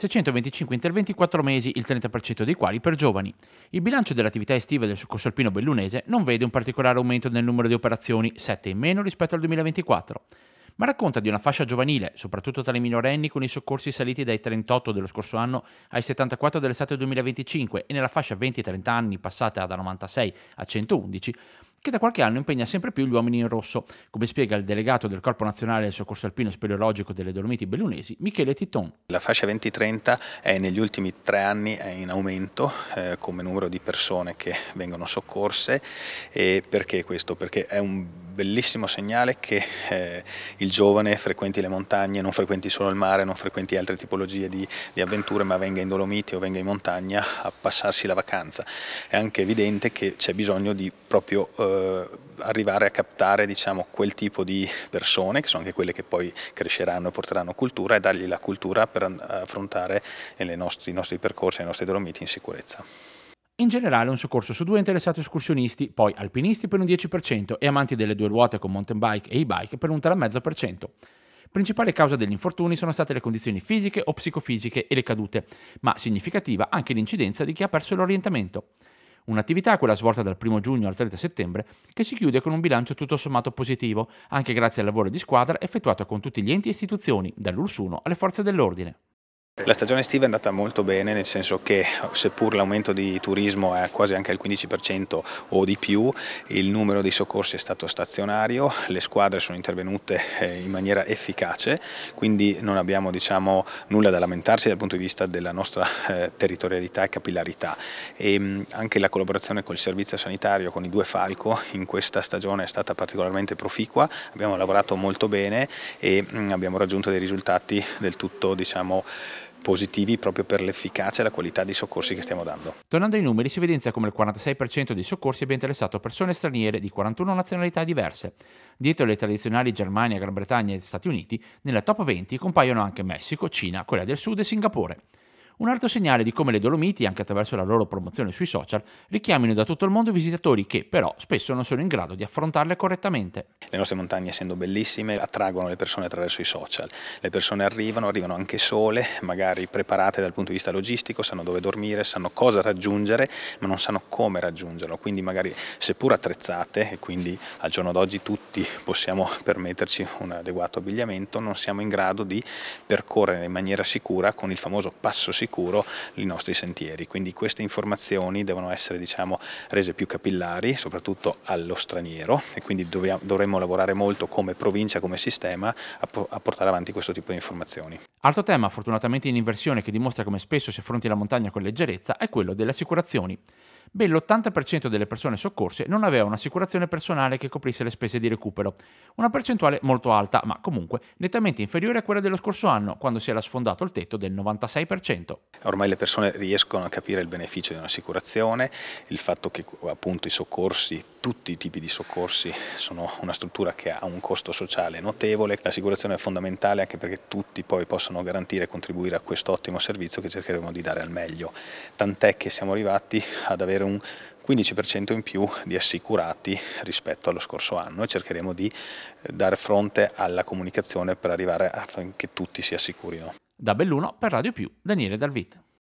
625 interventi in 4 mesi, il 30% dei quali per giovani. Il bilancio delle attività estive del soccorso alpino bellunese non vede un particolare aumento nel numero di operazioni, 7 in meno rispetto al 2024, ma racconta di una fascia giovanile, soprattutto tra i minorenni, con i soccorsi saliti dai 38 dello scorso anno ai 74 dell'estate 2025 e nella fascia 20-30 anni passata da 96 a 111, che da qualche anno impegna sempre più gli uomini in rosso, come spiega il delegato del Corpo Nazionale del Soccorso Alpino Speleologico delle Dolomiti Bellunesi, Michele Titon. La fascia 20-30 è negli ultimi 3 anni è in aumento come numero di persone che vengono soccorse. E perché questo? Perché è un bellissimo segnale che il giovane frequenti le montagne, non frequenti solo il mare, non frequenti altre tipologie di avventure, ma venga in Dolomiti o venga in montagna a passarsi la vacanza. È anche evidente che c'è bisogno di proprio arrivare a captare, diciamo, quel tipo di persone, che sono anche quelle che poi cresceranno e porteranno cultura, e dargli la cultura per affrontare i nostri percorsi, le nostre Dolomiti in sicurezza. In generale un soccorso su 2 è interessato a escursionisti, poi alpinisti per un 10% e amanti delle 2 ruote con mountain bike e e-bike per un 3,5%. Principale causa degli infortuni sono state le condizioni fisiche o psicofisiche e le cadute, ma significativa anche l'incidenza di chi ha perso l'orientamento. Un'attività, quella svolta dal 1 giugno al 30 settembre, che si chiude con un bilancio tutto sommato positivo, anche grazie al lavoro di squadra effettuato con tutti gli enti e istituzioni, dall'URSUNO alle forze dell'ordine. La stagione estiva è andata molto bene, nel senso che seppur l'aumento di turismo è quasi anche al 15% o di più, il numero dei soccorsi è stato stazionario, le squadre sono intervenute in maniera efficace, quindi non abbiamo, diciamo, nulla da lamentarsi dal punto di vista della nostra territorialità e capillarità. E anche la collaborazione col servizio sanitario, con i 2 Falco, in questa stagione è stata particolarmente proficua, abbiamo lavorato molto bene e abbiamo raggiunto dei risultati del tutto, diciamo, positivi proprio per l'efficacia e la qualità dei soccorsi che stiamo dando. Tornando ai numeri, si evidenzia come il 46% dei soccorsi abbia interessato persone straniere di 41 nazionalità diverse. Dietro le tradizionali Germania, Gran Bretagna e Stati Uniti, nella top 20 compaiono anche Messico, Cina, Corea del Sud e Singapore. Un altro segnale di come le Dolomiti, anche attraverso la loro promozione sui social, richiamino da tutto il mondo visitatori che, però, spesso non sono in grado di affrontarle correttamente. Le nostre montagne, essendo bellissime, attraggono le persone attraverso i social. Le persone arrivano anche sole, magari preparate dal punto di vista logistico, sanno dove dormire, sanno cosa raggiungere, ma non sanno come raggiungerlo. Quindi magari, seppur attrezzate, e quindi al giorno d'oggi tutti possiamo permetterci un adeguato abbigliamento, non siamo in grado di percorrere in maniera sicura, con il famoso passo sicuro, i nostri sentieri. Quindi queste informazioni devono essere, diciamo, rese più capillari, soprattutto allo straniero, e quindi dovremmo lavorare molto come provincia, come sistema, a portare avanti questo tipo di informazioni. Altro tema fortunatamente in inversione che dimostra come spesso si affronti la montagna con leggerezza è quello delle assicurazioni. Ben l'80% delle persone soccorse non aveva un'assicurazione personale che coprisse le spese di recupero, una percentuale molto alta, ma comunque nettamente inferiore a quella dello scorso anno, quando si era sfondato il tetto del 96%. Ormai le persone riescono a capire il beneficio di un'assicurazione, il fatto che appunto i soccorsi, tutti i tipi di soccorsi, sono una struttura che ha un costo sociale notevole. L'assicurazione è fondamentale anche perché tutti poi possono garantire e contribuire a questo ottimo servizio che cercheremo di dare al meglio. Tant'è che siamo arrivati ad avere un 15% in più di assicurati rispetto allo scorso anno, e cercheremo di dare fronte alla comunicazione per arrivare affinché tutti si assicurino. Da Belluno per Radio Più, Daniele Dalvit.